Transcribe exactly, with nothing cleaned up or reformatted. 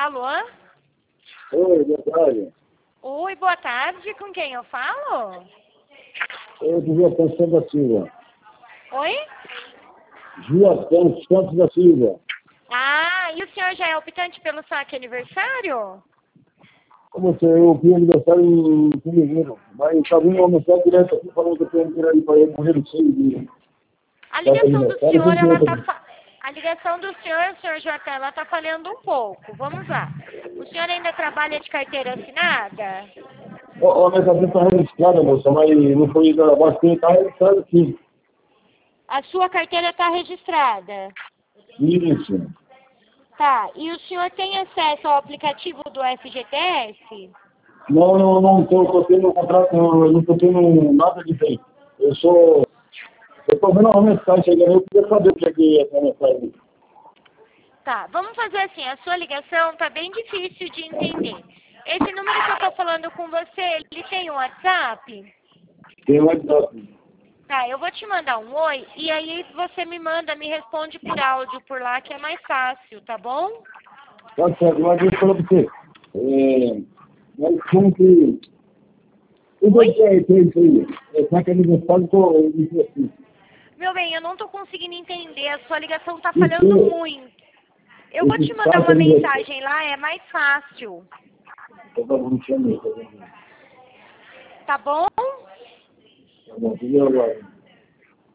Alô? Oi, boa tarde. Oi, boa tarde. Com quem eu falo? Eu de Joatão Santos da Silva. Oi? Joatão Santos da Silva. Ah, e o senhor já é optante pelo saque aniversário? Como você, eu fiz aniversário em fevereiro, mas está vindo uma mensagem direta aqui falando que eu tenho que ir aí para ele morrer no seis dias. A ligação do Aniversário, senhor, tem ela que tá... ir. fa- A ligação do senhor, senhor Joatão, ela tá falhando um pouco. Vamos lá. O senhor ainda trabalha de carteira assinada? Ó, a minha carteira está registrada, moça, mas não foi da base, está registrada sim. A sua carteira está registrada? Isso. Tá. E o senhor tem acesso ao aplicativo do F G T S? Não, não, não estou tendo contrato, não estou tendo nada de feito. Eu sou. Eu estou vendo uma mensagem chegando, eu queria saber o que é que é essa mensagem. Tá, vamos fazer assim, a sua ligação tá bem difícil de entender. Esse número que eu tô falando com você, ele tem um WhatsApp? Tem um WhatsApp. Tá, eu vou te mandar um oi e aí você me manda, me responde por áudio por lá que é mais fácil, tá bom? Tá certo, mas eu falo para você. É, mas como que. O Oi? que é isso aí? É, como é que é aniversário com isso assim? Meu bem, eu não tô conseguindo entender, a sua ligação tá falhando Isso, muito. Eu vou te esse mandar saco uma aniversário. mensagem lá, é mais fácil, Eu tava me chamando. tá bom? Tá bom, entendeu agora?